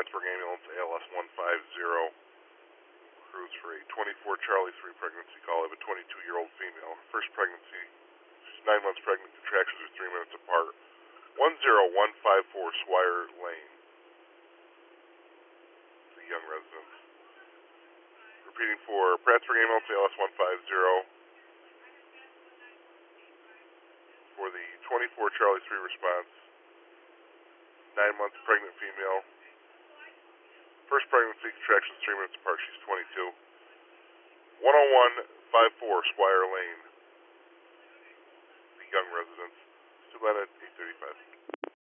Plattsburgh Ambulance, ALS 150. Cruise for a 24 Charlie 3 pregnancy call of a 22-year-old female. First pregnancy, she's 9 months pregnant, contractions are 3 minutes apart. 10154 Swire Lane. It's a young resident. Repeating for Plattsburgh Ambulance, ALS 150. For the 24 Charlie 3 response, 9 months pregnant female. First pregnancy, contractions 3 minutes apart. She's 22. 10154 Squire Lane. The young residence. Still at 835.